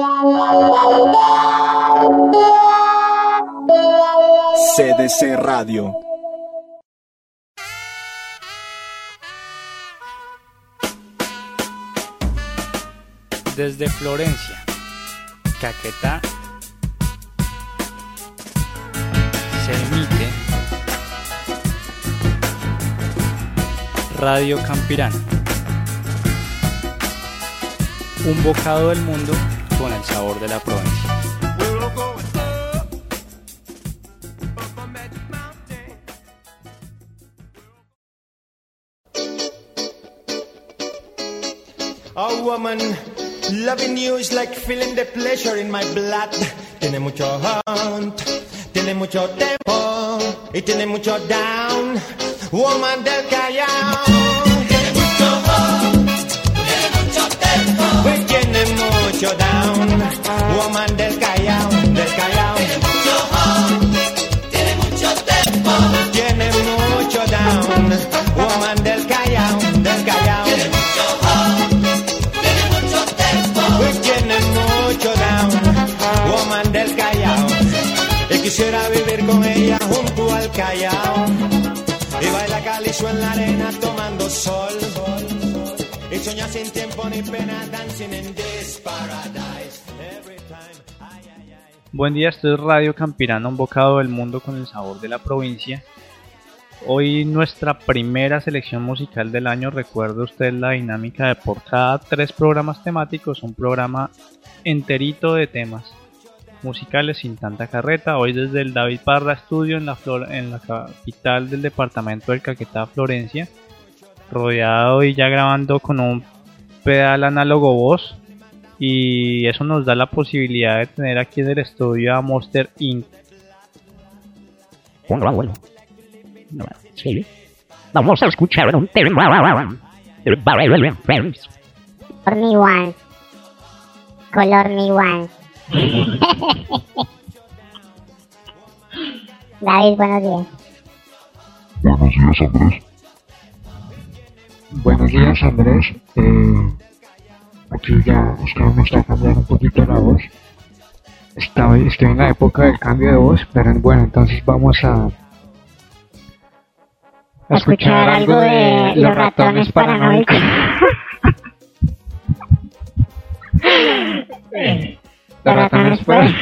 CDC Radio. Desde Florencia, Caquetá, se emite Radio Campirano, un bocado del mundo con el sabor de la provincia. Oh woman, loving you is like feeling the pleasure in my blood. Tiene mucho hunt, tiene mucho tempo y tiene mucho down. Woman del Callao. Tiene mucho hunt, tiene mucho tempo y tiene mucho down. Woman del Callao, del Callao. Tiene mucho hunt, tiene mucho tempo, tiene mucho down. Woman del Callao, del Callao. Tiene mucho hunt, tiene mucho tempo y tiene mucho down. Woman del Callao. Y quisiera vivir con ella junto al Callao. Y baila calizo en la arena tomando sol. Y sueña sin tiempo ni pena, dancing in this paradise. Every time, ay, ay, ay. Buen día, esto es Radio Campirano, un bocado del mundo con el sabor de la provincia. Hoy nuestra primera selección musical del año. Recuerde usted la dinámica de por cada 3 programas temáticos, un programa enterito de temas musicales sin tanta carreta. Hoy desde el David Parra Estudio en la capital del departamento del Caquetá, Florencia, rodeado y ya grabando con un pedal análogo voz, y eso nos da la posibilidad de tener aquí en el estudio a Monster Inc. Sí. Vamos a escuchar un tema. Color me one. Color me one. David, buenos días. Buenos días, Andrés. Buenos días, Andrés. Aquí ya es que me está cambiando un poquito la voz. Estoy en la época del cambio de voz, pero bueno, entonces vamos a escuchar algo de Los Ratones Paranoicos. Los Ratones Paranoicos.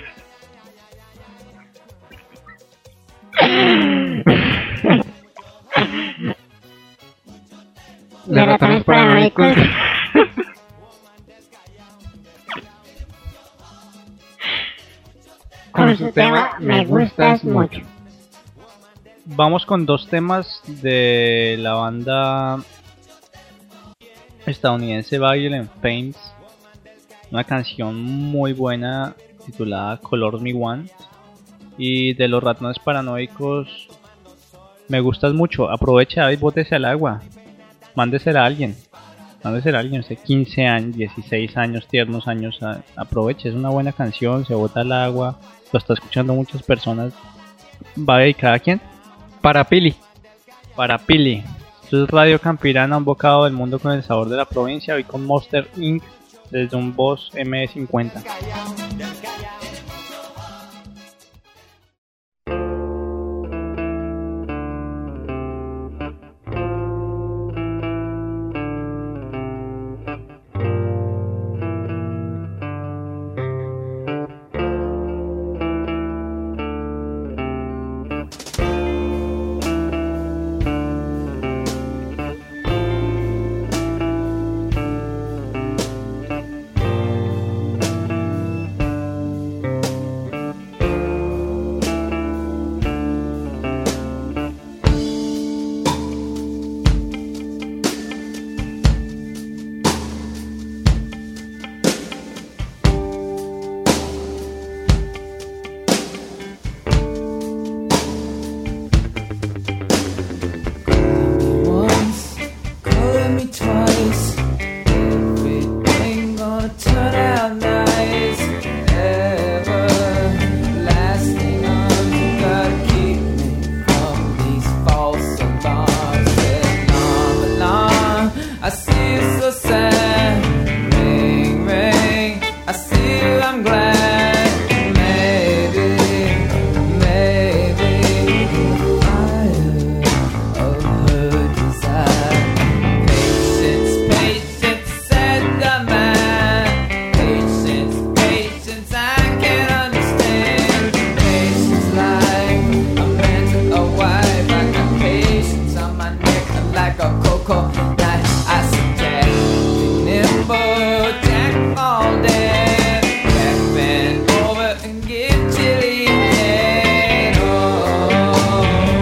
Los Ratones Paranoicos. Con su tema Me Gustas Mucho. Vamos con 2 temas de la banda estadounidense Violent Femmes, una canción muy buena titulada Color Me One, y de Los Ratones Paranoicos Me Gustas Mucho. Aprovecha y bótese al agua, mándesela a alguien, sé, 15 años, 16 años, tiernos años, aproveche, es una buena canción, se bota al agua, lo está escuchando muchas personas. ¿Va dedicada a quién? Para Pili. Esto es Radio Campirana, un bocado del mundo con el sabor de la provincia. Hoy con Monster Inc. desde un Boss M50. I see you, I'm glad. Maybe fire of her desire. Patience, said the man. Patience, I can't understand. Patience like a man to a wife. I got patience on my neck like a cocoa nut. I suggest nimble Jack all day. Jack bend over and get chilly head. Oh,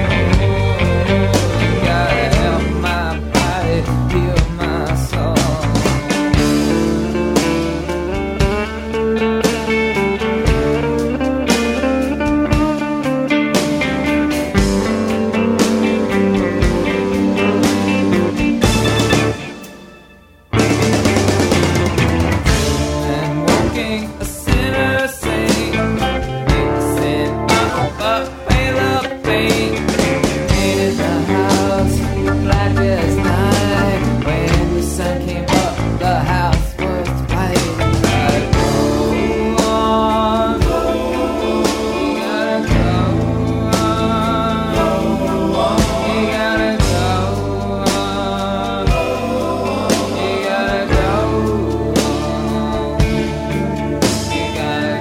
you gotta help my body heal my soul. And walking a sinner saint, mixing up a pail of paint. Painted the house black as night. When the sun came up, the house was white. I go on, you gotta go on, you gotta go on, you gotta go on, you gotta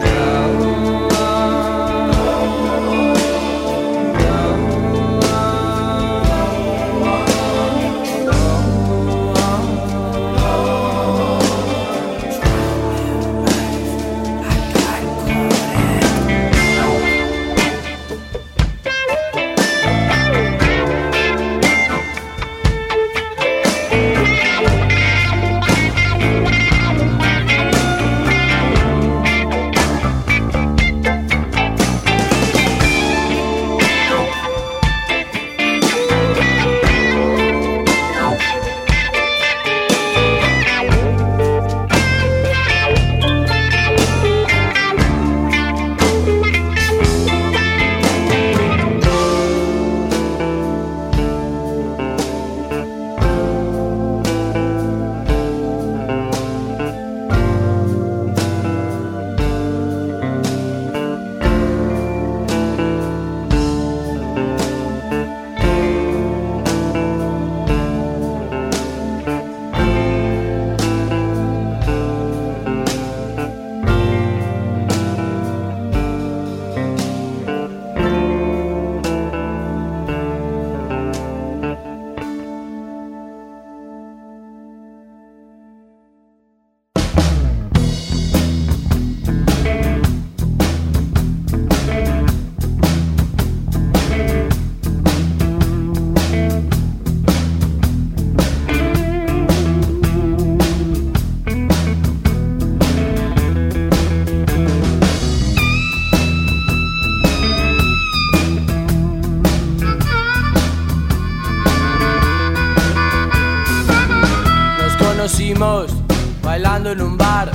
conocimos bailando en un bar.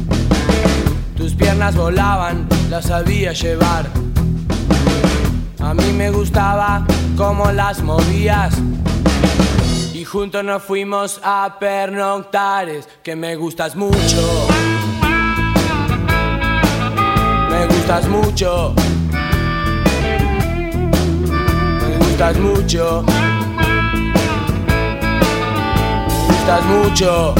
Tus piernas volaban, las sabía llevar. A mí me gustaba cómo las movías. Y juntos nos fuimos a pernoctar. Es que me gustas mucho. Me gustas mucho. Me gustas mucho. Me gustas mucho.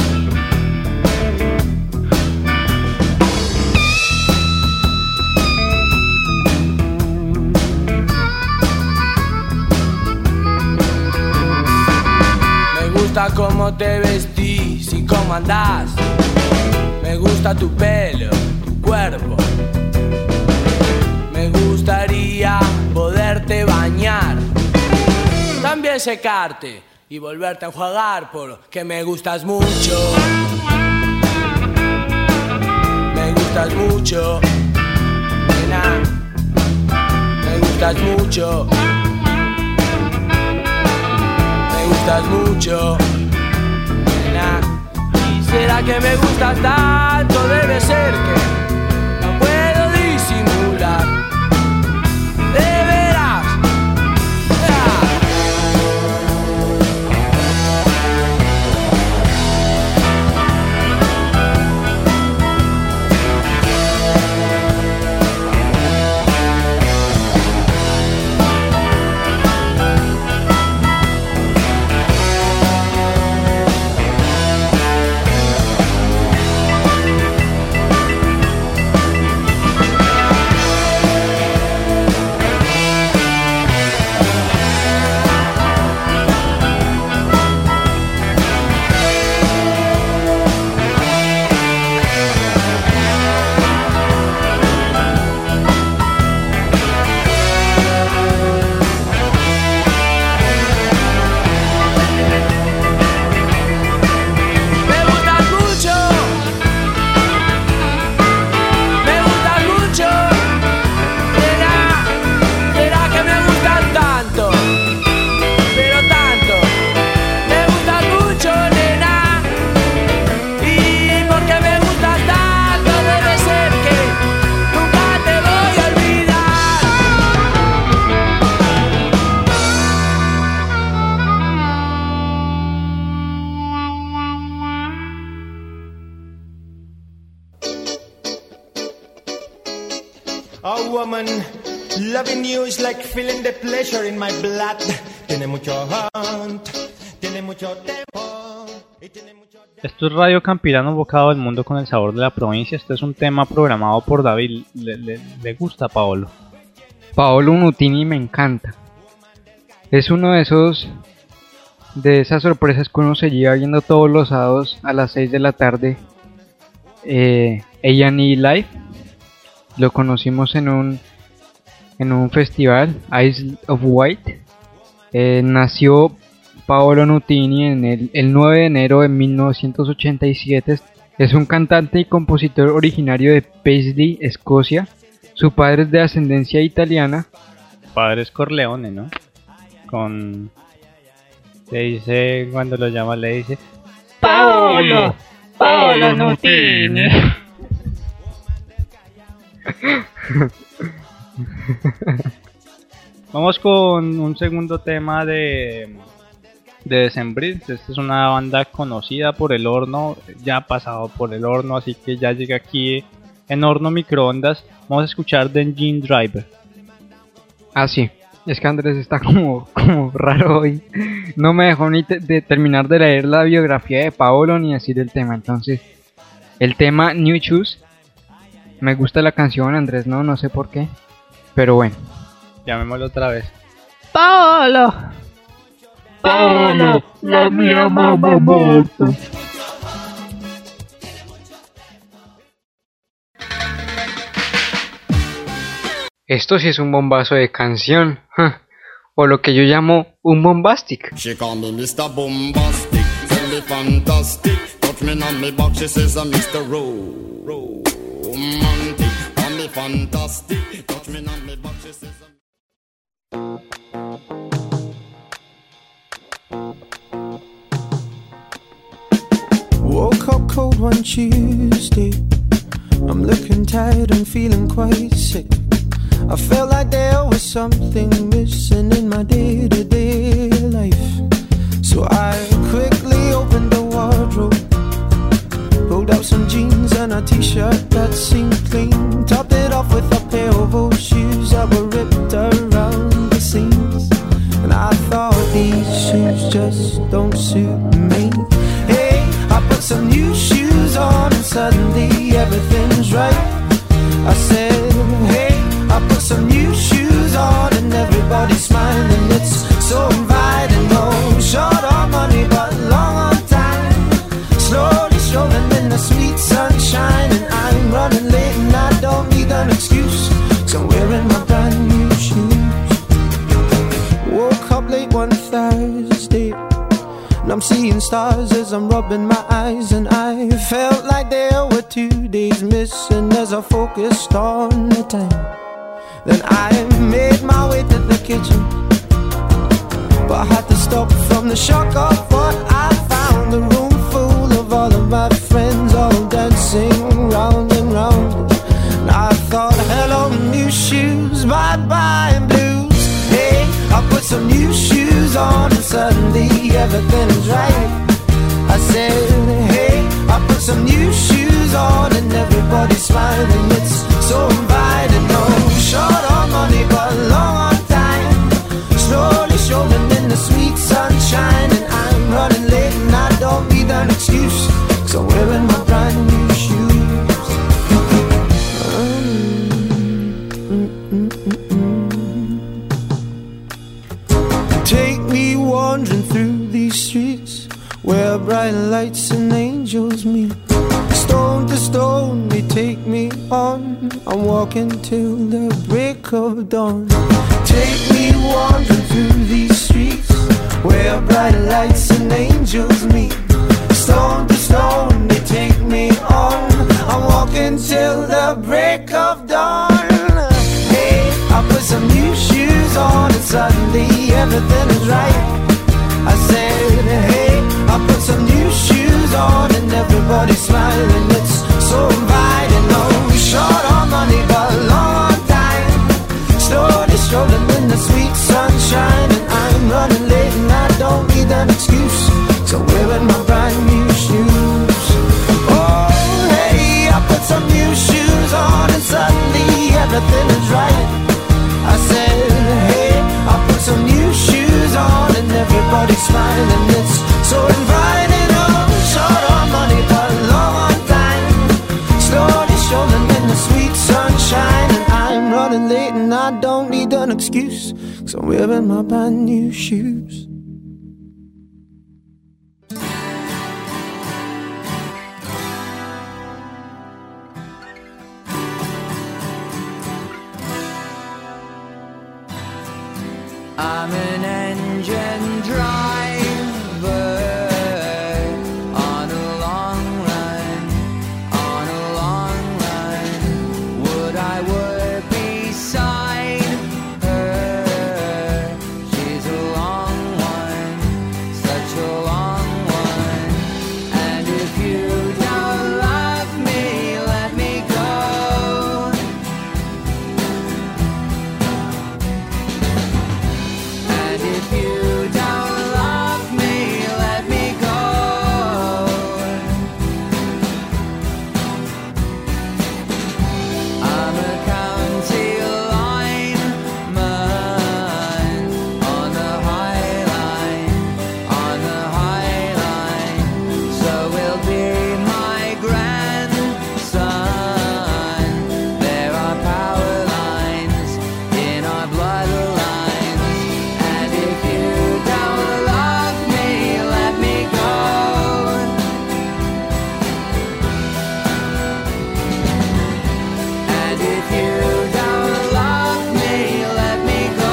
Me gusta cómo te vestís y cómo andás. Me gusta tu pelo, tu cuerpo. Me gustaría poderte bañar, también secarte y volverte a enjuagar, porque me gustas mucho. Me gustas mucho, nena. Me gustas mucho. Me gustas mucho, nena. ¿Y será que me gustas tanto? Debe ser que no puedo disimular. De veras. A woman loving you is like feeling the pleasure in my blood. Tiene mucho hunt, tiene mucho tempo, y tiene mucho... Esto es Radio Campirano, bocado del mundo con el sabor de la provincia. Este es un tema programado por David. ¿Le gusta, Paolo? Paolo Nutini me encanta. Es uno de esas sorpresas que uno se lleva viendo todos los sábados a las 6 de la tarde. A&E Live. Lo conocimos en un festival, Isle of Wight. Nació Paolo Nutini el 9 de enero de 1987. Es un cantante y compositor originario de Paisley, Escocia. Su padre es de ascendencia italiana. Padre es Corleone, ¿no? Le dice, cuando lo llama, le dice Paolo Nutini. Vamos con un segundo tema de Decembril. Esta es una banda conocida por el horno, ya ha pasado por el horno, así que ya llega aquí en horno microondas. Vamos a escuchar The Engine Driver. Ah, sí. Es que Andrés está como raro hoy. No me dejó ni de terminar de leer la biografía de Paolo ni decir el tema. Entonces, el tema New Shoes. Me gusta la canción, Andrés, no sé por qué. Pero bueno. Llamémoslo otra vez. Paolo, la mía mamá muerta. Esto sí es un bombazo de canción, o lo que yo llamo un bombastic. She call me Mr. Bombastic, tell me fantastic. Touch me on me back, she says I'm Mr. Romantic. Call me fantastic, touch me on me back, she says Woke up cold one Tuesday. I'm looking tired and feeling quite sick. I felt like there was something missing in my day-to-day life. So I quickly opened the wardrobe, pulled out some jeans and a t-shirt that seemed clean, topped it off with a pair of old shoes that were ripped around the seams. And I thought these shoes just don't suit me. Hey, I put some new shoes on and suddenly everything's right. I said, hey, I put some new shoes on and everybody's smiling. It's so inviting. No short on money but long on time. Slowly strolling in the sweet sunshine, and I'm running late and I don't need an excuse, 'cause I'm wearing my brand new shoes. Woke up late one Thursday and I'm seeing stars as I'm rubbing my eyes, and I felt like there were 2 days missing as I focused on the time. Then I made my way to the kitchen, but I had to stop from the shock of what I found. A room full of all of my friends, all dancing round and round. And I thought, hello new shoes, bye bye blues. Hey, I put some new shoes on and suddenly everything's right. I said, hey, I put some new shoes on and everybody's smiling. It's so inviting. No short on money but long on time. Slowly strolling in the sweet sunshine, and I'm running late and I don't need an excuse, 'cause I'm wearing my brand new shoes. Take me wandering through these streets where bright lights and angels meet. Stone to stone they take me on. I'm walking till the break of dawn. Take me wandering through these streets where bright lights and angels meet. Stone to stone they take me on. I'm walking till the break of dawn. Hey, I put some new shoes on and suddenly everything is right. I said, hey, I put some new shoes on and everybody's smiling. It's so inviting. No short on money but long on time. Slowly strolling in the sweet sunshine, and I'm running late and I don't need an excuse, 'cause I'm wearing my brand new shoes. Oh, hey, I put some new shoes on and suddenly everything is is fine and it's so inviting. Oh, short on money but long on time, slowly strolling in the sweet sunshine. And I'm running late and I don't need an excuse, 'cause I'm wearing my brand new shoes. I'm an engine driver on a long run, on a long run. Would I work beside her? She's a long one, such a long one. And if you don't love me, let me go. And if you don't love me, let me go. I'm a county lineman on the high line, on the high line. So will be my grandson. There are power lines in our bloodlines. And if you don't love me, let me go. And if you don't love me, let me go.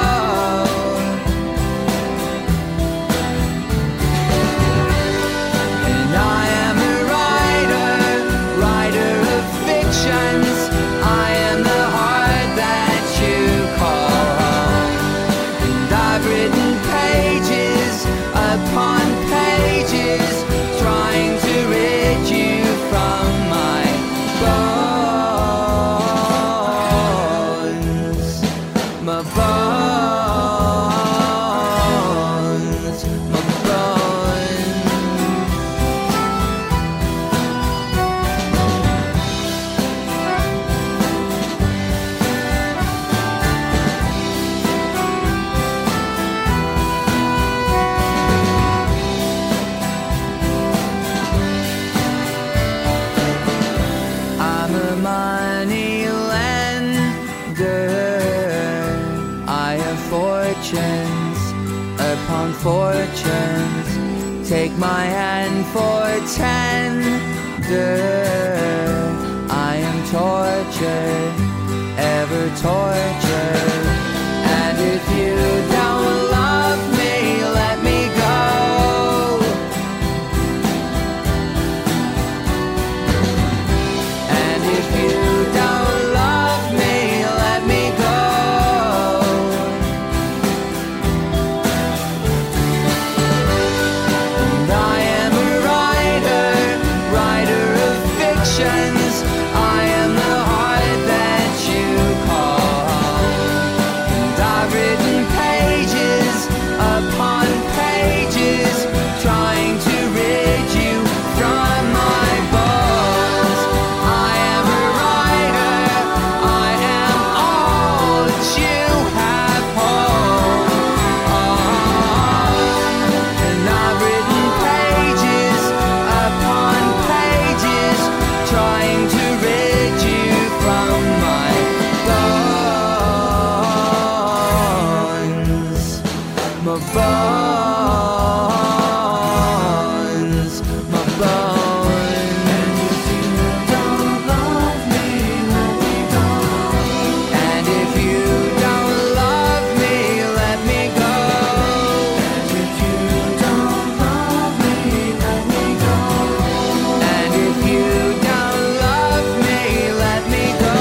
And I am a writer, writer of fictions. I am the heart that you call home. And I've written pages upon pages, trying to rid you from my bones. My bones, my bones. I'm a money lender. I have fortunes upon fortunes. Take my hand for tender. I am tortured, ever tortured. And if you don't love me, let me go. And if you don't love me, let me go. And I am a writer, writer of fictions. I am the heart that you call home. And I've written pages upon pages, trying to rid you from my bones. I am a writer, I am all that you have home. And I've written pages upon pages, trying to rid you from my bones. My bones, my bones. And if you don't love me, let me go. And if you don't love me, let me go. And if you don't love me, let me go. And if you don't love me, let me go.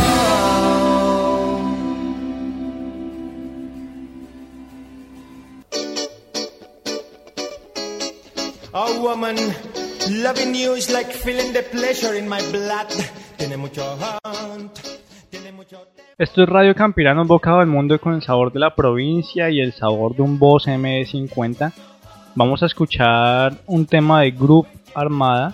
A woman loving you is like feeling the pleasure in my blood. Tiene mucho hunt, tiene mucho tempo. Esto es Radio Campirano, un bocado del mundo con el sabor de la provincia y el sabor de un Boss MD50. Vamos a escuchar un tema de Groove Armada.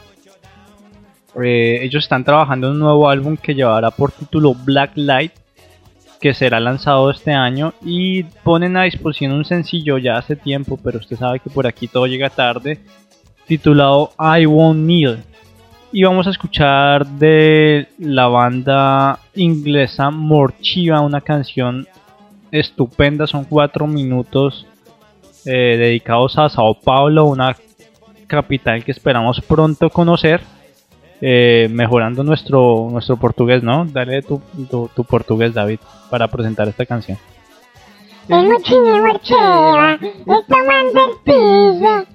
Ellos están trabajando en un nuevo álbum que llevará por título Black Light, que será lanzado este año, y ponen a disposición un sencillo ya hace tiempo, pero usted sabe que por aquí todo llega tarde, titulado I Won't Kneel. Y vamos a escuchar de la banda inglesa Morchiva una canción estupenda, son 4 minutos dedicados a Sao Paulo, una capital que esperamos pronto conocer, mejorando nuestro portugués, ¿no? Dale tu portugués, David, para presentar esta canción. El mochillo Morcheva está tomando el piso.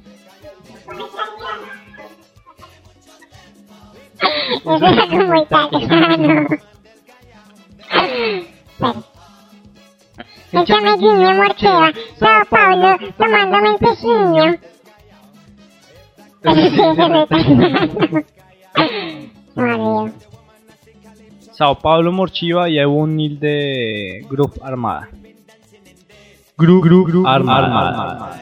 Eso era como italiano. El chamellino Morcheva, Sao Paulo, tomándome el pecillo. Sao Paulo, Morchiva y un nil de Grupo Armada. Grupo Armada.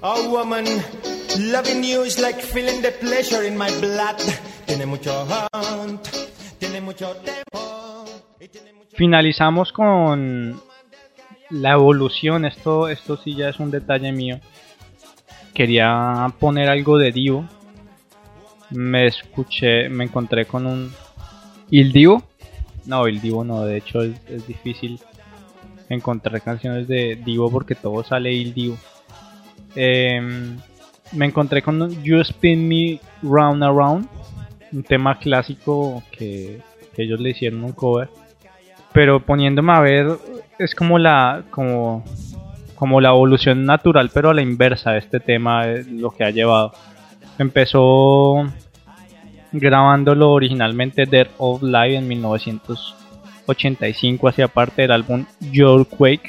A woman loving you is like feeling the pleasure in my blood. Tiene mucho hunt, tiene mucho tempo. Finalizamos con la evolución. Esto sí ya es un detalle mío. Quería poner algo de Divo. Me encontré con un... ¿Il Divo? No, el Divo no, de hecho es difícil encontrar canciones de Divo porque todo sale Il Divo. Me encontré con You Spin Me Round Around, un tema clásico que ellos le hicieron un cover. Pero poniéndome a ver, es como la evolución natural, pero a la inversa de este tema, es lo que ha llevado. Empezó grabándolo originalmente Dead of Live en 1985, hacía parte del álbum Earthquake.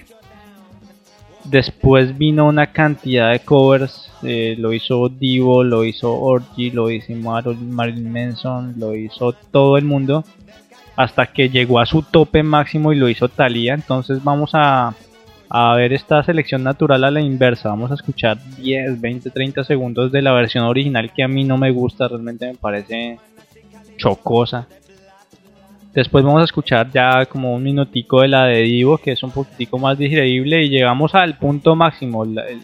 Después vino una cantidad de covers, lo hizo Divo, lo hizo Orgy, lo hizo Marilyn Manson, lo hizo todo el mundo, hasta que llegó a su tope máximo y lo hizo Thalía. Entonces vamos a ver esta selección natural a la inversa. Vamos a escuchar 10, 20, 30 segundos de la versión original, que a mí no me gusta, realmente me parece chocosa. Después vamos a escuchar ya como un minutico de la de Divo, que es un poquitico más digerible, y llegamos al punto máximo,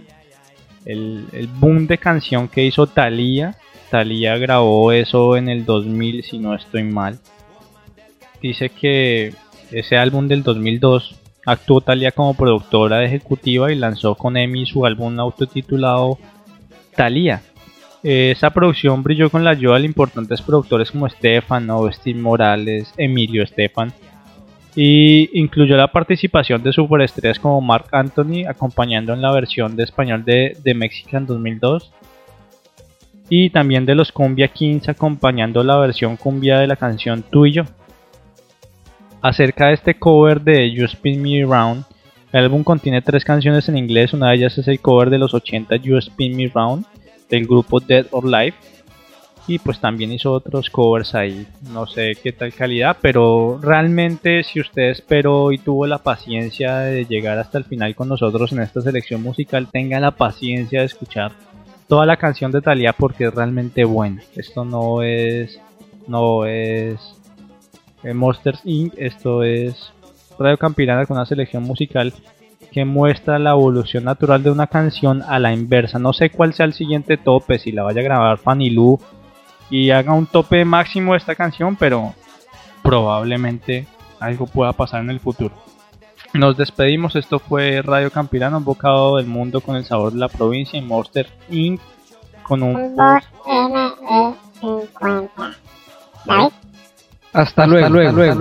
el boom de canción que hizo Thalía. Thalía grabó eso en el 2000, si no estoy mal. Dice que ese álbum del 2002 actuó Thalía como productora ejecutiva y lanzó con EMI su álbum autotitulado Thalía. Esa producción brilló con la ayuda de importantes productores como Estefan, Steve Morales, Emilio Estefan, y incluyó la participación de superestrellas como Marc Anthony acompañando en la versión de español de The Mexican 2002, y también de los Cumbia Kings acompañando la versión cumbia de la canción Tú y Yo. Acerca de este cover de You Spin Me Round, el álbum contiene 3 canciones en inglés. Una de ellas es el cover de los 80 You Spin Me Round del grupo Dead or Live, y pues también hizo otros covers ahí, no sé qué tal calidad, pero realmente si usted esperó y tuvo la paciencia de llegar hasta el final con nosotros en esta selección musical, tenga la paciencia de escuchar toda la canción de Thalía porque es realmente buena. Esto no es Monsters Inc., esto es Radio Campirana con una selección musical que muestra la evolución natural de una canción a la inversa. No sé cuál sea el siguiente tope, si la vaya a grabar Fanny Lu y haga un tope máximo de esta canción, pero probablemente algo pueda pasar en el futuro. Nos despedimos, esto fue Radio Campirana, un bocado del mundo con el sabor de la provincia, y Monster Inc. con un... NE50. ¿David? Hasta luego.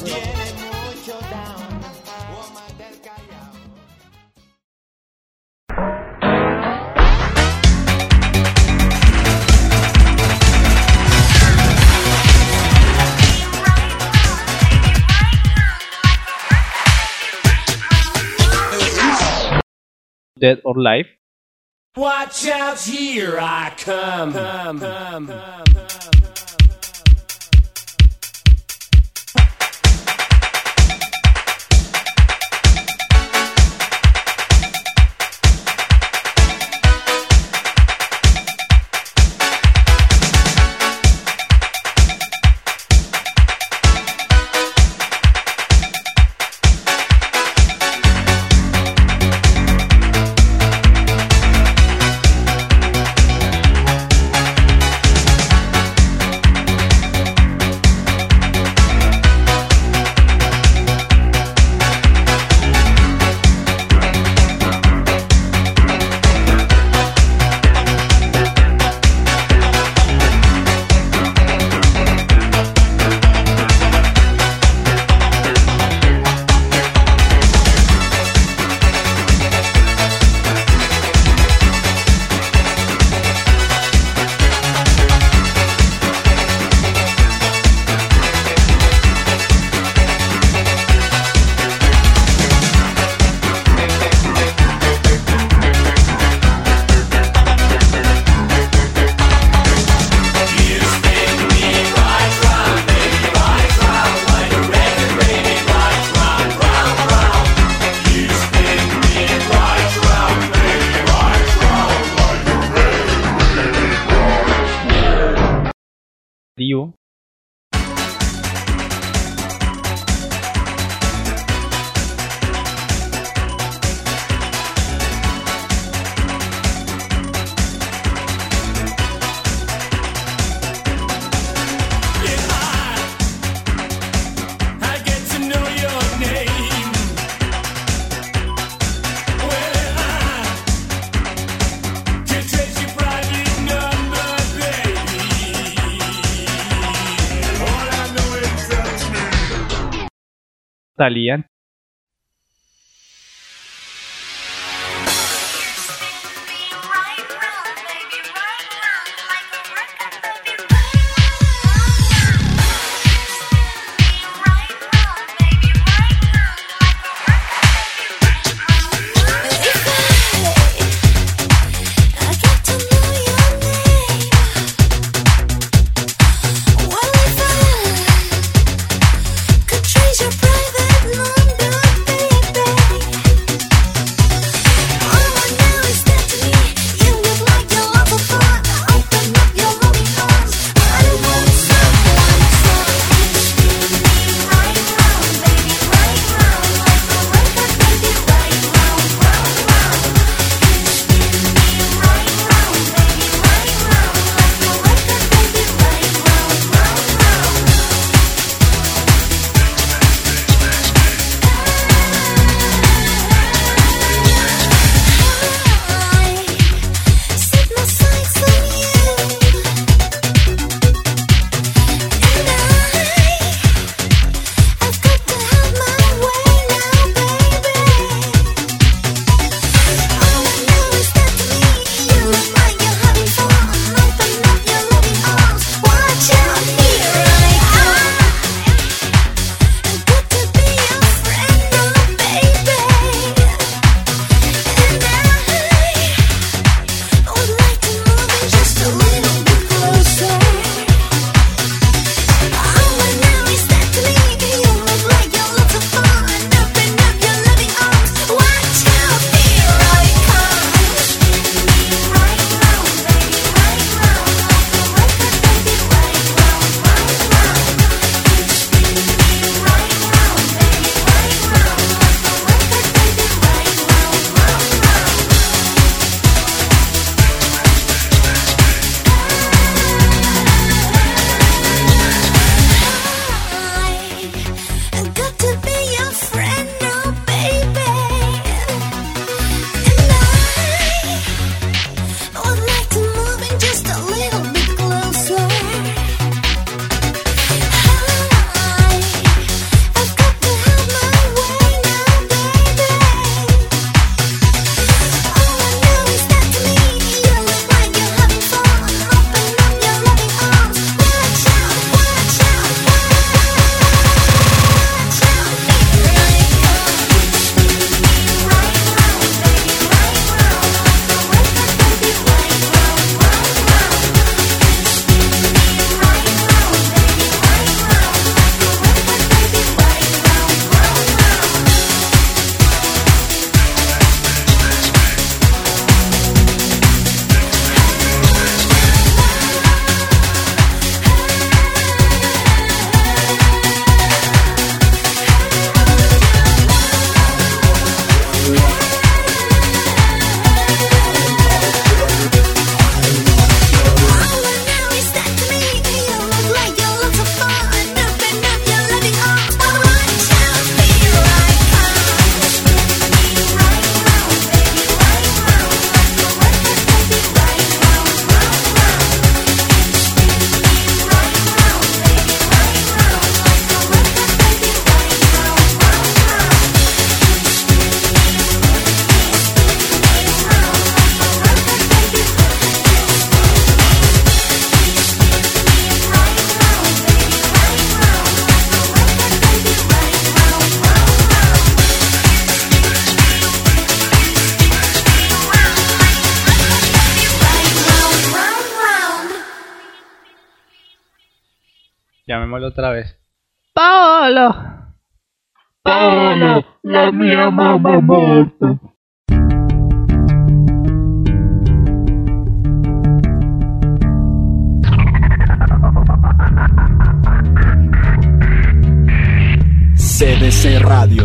Dead or Live. Watch out, here I come. Divo. Thalía. Llamémoslo otra vez. ¡Paolo! ¡Paolo! ¡La mia mamma morta! radio.